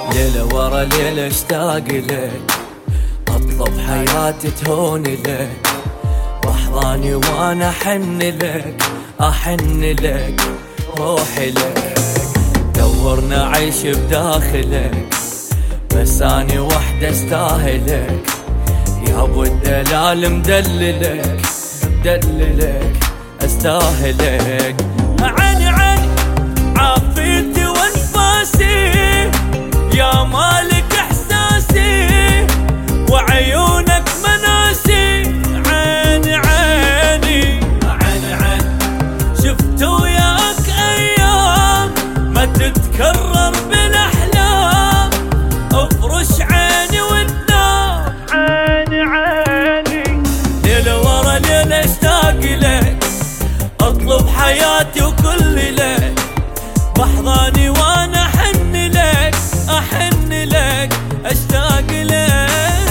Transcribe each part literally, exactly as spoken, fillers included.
ليلة ورا ليلة اشتاق لك، اطلب حياتي تهون لك، واحضاني وانا احن لك، احن لك روحي لك. دورنا عيش بداخلك، بس اني وحدة استاهلك، يا ابو الدلال مدللك مدللك استاهلك. عيني عيني عافيتي وانفاسي، يا مالك احساسي وعيونك مناسي. عيني عيني عيني عيني شفت وياك ايام ما تتكرر بالاحلام، افرش عيني وتنام. عيني عيني ليلة ورا ليلة اشتاق لك، اطلب حياتي وكل لك، بحضاني وانا احن لك، احن لك اشتاق لك.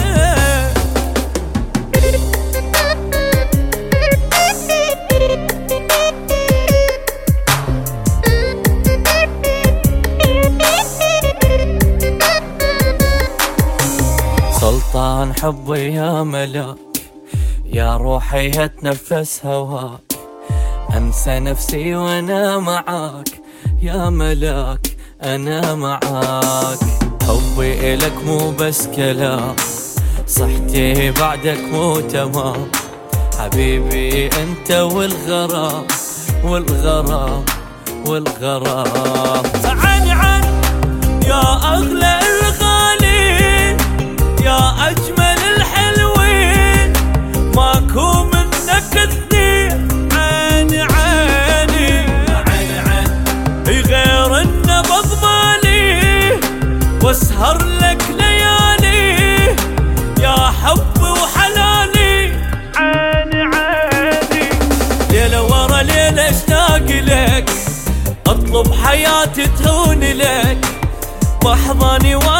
سلطان حبي يا ملاك، يا روحي اتنفس هواك، انسى نفسي وانا معاك، يا ملاك انا معاك. حبي الك مو بس كلام، صحتي بعدك مو تمام، حبيبي انت والغرام والغرام والغرام. عيني عيني يا اغلى الغالين، يا اجمل الحلوين، ماكو منك اثنين. عيني عيني عيني عيني غير النبض مالي، واسهر لك ليالي، يا حبي وحلالي. عيني عيني ليلة ورا ليلة اشتاق لك، اطلب حياتي تهون لك، بحضاني